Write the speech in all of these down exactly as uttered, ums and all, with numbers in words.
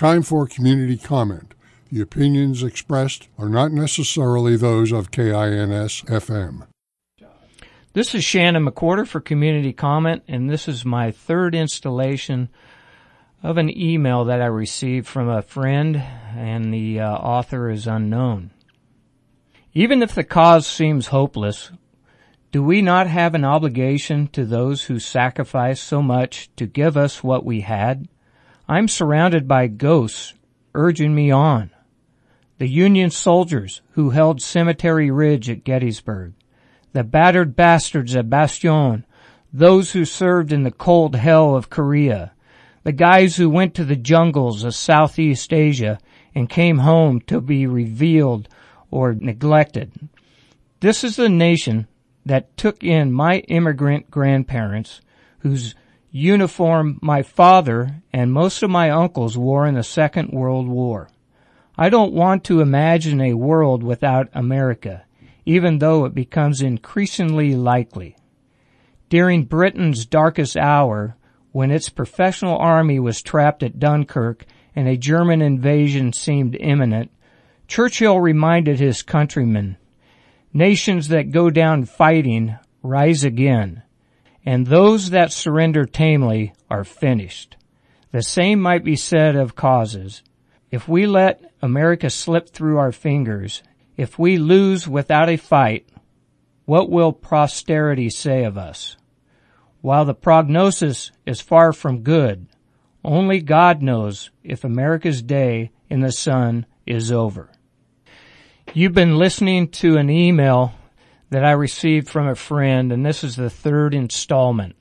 Time for community comment. The opinions expressed are not necessarily those of K I N S F M. This is Shannon McWhorter for Community Comment, and this is my third installation of an email that I received from a friend, and the uh, author is unknown. Even if the cause seems hopeless, do we not have an obligation to those who sacrificed so much to give us what we had? I'm surrounded by ghosts urging me on. The Union soldiers who held Cemetery Ridge at Gettysburg, the battered bastards at Bastion, those who served in the cold hell of Korea, the guys who went to the jungles of Southeast Asia and came home to be revealed or neglected. This is the nation that took in my immigrant grandparents, whose uniform my father and most of my uncles wore in the Second World War. I don't want to imagine a world without America, even though it becomes increasingly likely. During Britain's darkest hour, when its professional army was trapped at Dunkirk and a German invasion seemed imminent, Churchill reminded his countrymen, "Nations that go down fighting rise again, and those that surrender tamely are finished." The same might be said of causes. If we let America slip through our fingers, if we lose without a fight, what will posterity say of us? While the prognosis is far from good, only God knows if America's day in the sun is over. You've been listening to an email that I received from a friend, and this is the third installment.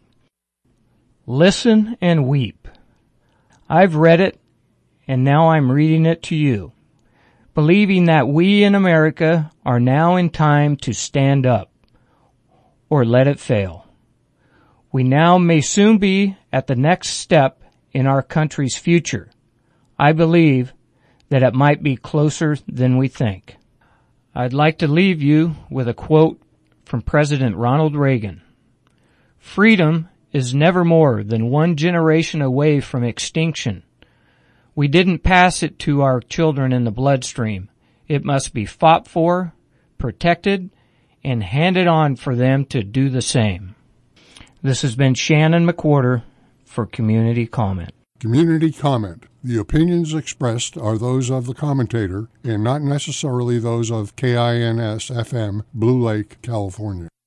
Listen and weep. I've read it, and now I'm reading it to you, believing that we in America are now in time to stand up, or let it fail. We now may soon be at the next step in our country's future. I believe that it might be closer than we think. I'd like to leave you with a quote from President Ronald Reagan. "Freedom is never more than one generation away from extinction. We didn't pass it to our children in the bloodstream. It must be fought for, protected, and handed on for them to do the same." This has been Shannon McWhorter for Community Comment. Community comment. The opinions expressed are those of the commentator and not necessarily those of K I N S F M, Blue Lake, California.